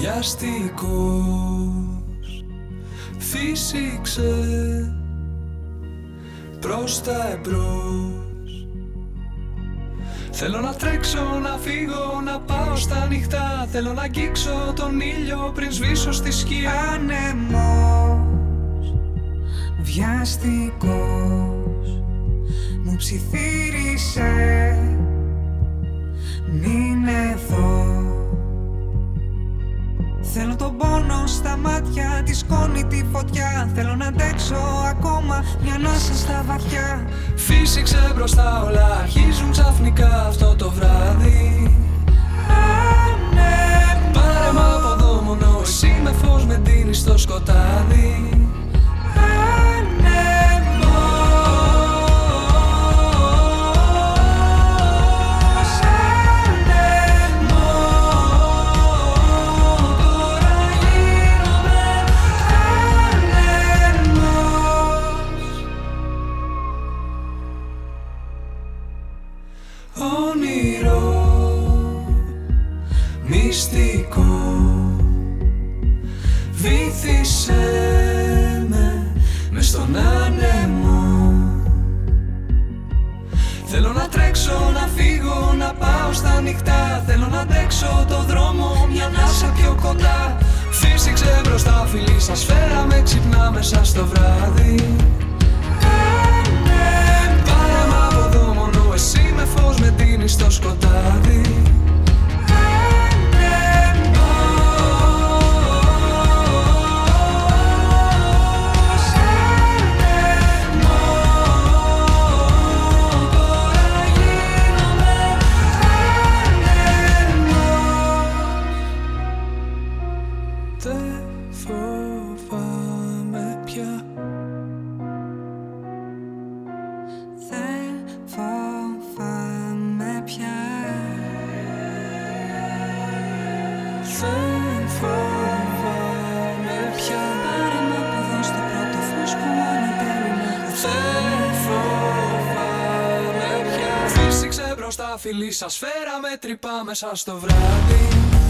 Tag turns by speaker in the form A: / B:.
A: βιαστικός, φύσηξε προς τα εμπρός. Θέλω να τρέξω, να φύγω, να πάω στα νυχτά. Θέλω να αγγίξω τον ήλιο πριν σβήσω στη σκιά.
B: Άνεμος, βιαστικός, μου ψιθύρισε, μείνε εδώ. Θέλω τον πόνο στα μάτια, τη σκόνη τη φωτιά. Θέλω να αντέξω ακόμα μια ανάσα στα βαθιά.
A: Φύσηξε μπροστά, όλα αρχίζουν ξαφνικά αυτό το βράδυ. Πάρε μ' από εδώ μόνο εσύ, με φως με ντύνεις στο σκοτάδι. Όνειρο μυστικό, βύθισε μες στον άνεμο. Θέλω να τρέξω, να φύγω, να πάω στα νυχτά. Θέλω να αντέξω το δρόμο, μια ανάσα πιο κοντά. Φύσηξε μπροστά, φιλί σαν σφαίρα με ξυπνά μέσα στο βράδυ. Πάρε μ' από εδώ μόνο εσύ, με φως με ντύνεις στο σκοτάδι. Δεν φοβάμαι πια.
B: Δεν φοβάμαι πια.
A: Δεν φοβάμαι πια.
B: Πάρε μ' από εδώ στο πρώτο φως που ανατέλει να χαθώ.
A: Δεν φοβάμαι πια. Φύσηξε μπροστά, φιλί σαν σφαίρα με τρυπά μέσα στο βράδυ.